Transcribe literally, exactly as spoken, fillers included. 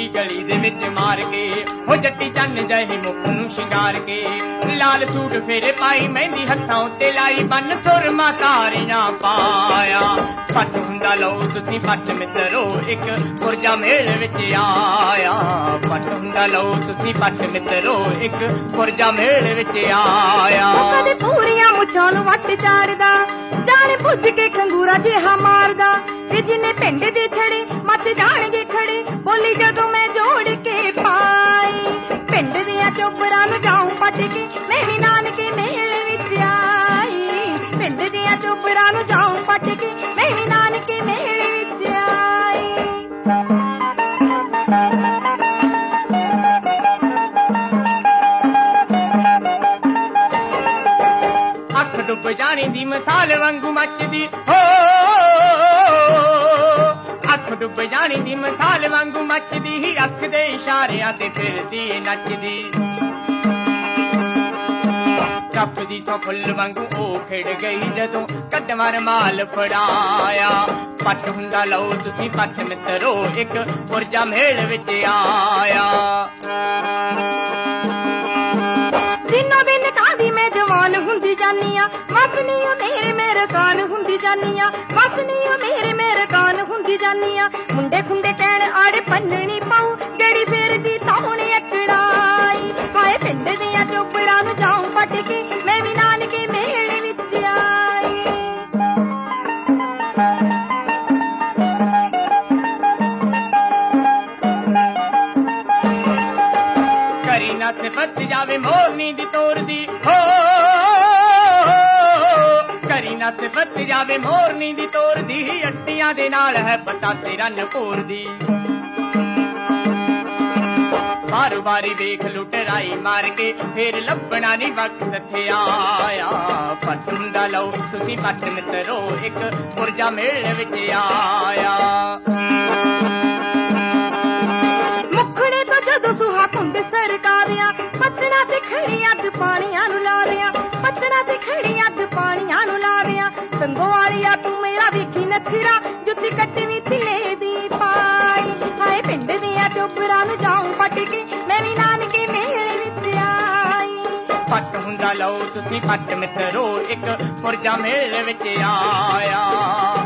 ਦੀ ਗਲੀ ਦੇ ਵਿੱਚ ਮਾਰ ਕੇ ਹੋ ਜੱਟੀ ਚੰਨ ਜਿਹੀ ਮੁਖ ਨੂੰ ਸ਼ਿੰਗਾਰ ਕੇ ਲਾਲ ਸੂਟ ਫੇਰੇ ਪਾਈ ਮਹਿੰਦੀ ਹੱਥਾਂ ਉੱਤੇ ਲਾਈ ਬੰਨ ਸੁਰਮਾ ਤਾਰੀਆਂ ਪਾਇਆ ਪੱਟ ਹੁੰਦਾ ਲਓ ਤੁਸੀਂ ਪੱਟ ਮਿੱਤਰੋ ਇੱਕ ਪੁਰਜਾ ਮੇਲ ਵਿੱਚ ਆਇਆ ਪੱਟ ਹੁੰਦਾ ਲਓ ਤੁਸੀਂ ਪੱਟ ਮਿੱਤਰੋ ਇੱਕ ਪੁਰਜਾ ਮੇਲ ਵਿੱਚ ਆਇਆ ਕਦੇ ਪੂਰੀਆਂ ਮੁੱਛਾਂ ਨੂੰ ਵੱਟ ਚਾਰਦਾ ਜਾਣ ਪੁੱਜ ਕੇ ਖੰਗੂਰਾ ਜਿਹਾ ਮਾਰਦਾ ਤੇ ਜਿੰਨੇ ਪਿੰਡ ਦੇ ਛੜੇ ਮੱਤ ਜਾਣਗੇ ਖੜੇ ਬੋਲੀ ਜਦੋਂ ਮੈਂ ਜੋੜ ਕੇ ਪਾਈ ਪਿੰਡ ਦੀਆਂ ਚੋਪਰਾਂ ਨੂੰ ਜਾਉਂ ਪੱਟ ਕੇ ਮੈਂ ਵੀ ਨਾਨਕੇ ਮੇਲ ਵਿੱਚ ਆਈ ਪਿੰਡ ਦੀਆਂ ਚੋਪਰਾਂ ਨੂੰ ਜਾਉਂ ਪੱਟ ਕੇ ਮੈਂ ਵੀ ਨਾਨਕੇ ਮੇਲ ਵਿੱਚ ਆਈ ਅੱਖ ਡੁੱਬ ਜਾਣੀ ਦੀ ਮਿਸਾਲ ਵਾਂਗੂ ਮੱਚਦੀ ਹੋ ਅੱਖ ਡੁੱਬ ਜਾਣੀ ਦੀ ਮਿਸਾਲ ਵਾਂਗੂ ਮੱਚਦੀ ਹੀ ਅੱਖ ਦੇ ਇਸ਼ਾਰਿਆਂ ਤੇ ਫਿਰਦੀ ਨੱਚਦੀ ਕੱਪਦੀ ਤੋਂ ਫੁੱਲ ਵਾਂਗੂ ਉਹ ਖਿੜ ਗਈ ਜਦੋਂ ਕੱਢਵਾਂ ਰਮਾਲ ਫੜਾਇਆ ਪੱਟ ਹੁੰਦਾ ਲਓ ਤੁਸੀਂ ਪੱਟ ਮਿੱਤਰੋ ਇੱਕ ਪੁਰਜਾ ਮੇਲ ਵਿੱਚ ਆਇਆ ਦਿਨੋਂ ਦਿਨ ਕਾਦੀ ਮੈਂ ਜਵਾਨ ਹੁੰਦੀ ਜਾਨੀ ਆ ਮਸਨੀ ਓ ਮੇਰੇ ਮੇਰੇ ਕਾਨ ਹੁੰਦੀ ਜਾਨੀ ਆ ਮਸਨੀ ਓ ਮੇਰੇ ਮੇਰੇ ਕਾਨ ਹੁੰਦੀ ਜਾਨੀ ਆ ਮੁੰਡੇ ਖੁੰਡੇ ਕਹਿਣ ਆੜੇ ਪੰਨਣੀ ਪਾਉ ਜਿਹੜੀ ਫੇਰ ਦੀ ਤਾਉਣੇ ਅਕੜਾਈ ਹਾਏ ਪਿੰਡ ਦੀਆਂ ਚੋਪੜਾਂ ਨੂੰ ਜਾਉਂ ਪੱਟ ਕੇ ਮੈਂ ਵੀ ਨਾਨਕੇ ਮੇਲ ਵਿੱਚ ਆਈ ਕਰੀ ਨਾ ਸਿਫਤ ਜਾਵੇ ਮੋਰਨੀ ਦੀ ਤੋਰਦੀ ਹੋ ਕਰੀ ਨਾ ਸਿਫਤ ਜਾਵੇ ਮੋਰਨੀ ਦੀ ਤੋਰਦੀ ਅੱਟੀਆਂ ਦੇ ਨਾਲ ਹੈ ਪਤਾ ਤੇਰਾ ਨਪੋਰਦੀ ਬਾਰੂ ਬਾਰੀ ਵੇਖ ਲੁਟਰਾਈ ਮਾਰ ਕੇ ਫੇਰ ਲੱਭਣਾ ਨੀ ਵਕਤ ਥੇ ਆਇਆ ਪੱਟ ਹੁੰਦਾ ਲਓ ਤੁਸੀਂ ਪੱਟ ਮਿੱਤਰੋ ਇੱਕ ਪੁਰਜਾ ਮੇਲ ਵਿੱਚ ਆਇਆ ਮੁਖੜੇ ਤੋਂ ਜਦੋਂ ਸੁਹਾ ਕੁੰਡ ਸਰਕਾਰਿਆ ਪੱਤਣਾ ਤੇ ਖੜੀ ਅੱਗ ਪਾਣੀਆਂ ਨੂੰ ਲਾਰਿਆ ਪੱਤਣਾ ਤੇ ਖੜੀ ਅੱਗ ਪਾਣੀਆਂ ਨੂੰ ਲਾਰਿਆ ਸੰਗੋ ਵਾਲੀਆ ਤੂੰ ਮੇਰਾ ਵੇਖੀ ਨਥਰਾ ਜੁੱਤੀ ਕੱਟਵੀਂ ਥਿਲੇ ਦੀ ਪਾਈ ਹਾਏ ਪਿੰਡ ਦੀਆਂ ਚੋਪਰਾਂ ਨੂੰ ਜਾਉਂ ਪੱਟ ਕੇ ਮੈਂ ਵੀ ਨਾਨਕੇ ਮੇਲ ਵਿੱਚ ਆਈ ਪੱਟ ਹੁੰਦਾ ਲਓ ਤੁਸੀਂ ਪੱਟ ਮਿੱਤਰੋ ਇੱਕ ਪੁਰਜਾ ਮੇਲ ਵਿੱਚ ਆਇਆ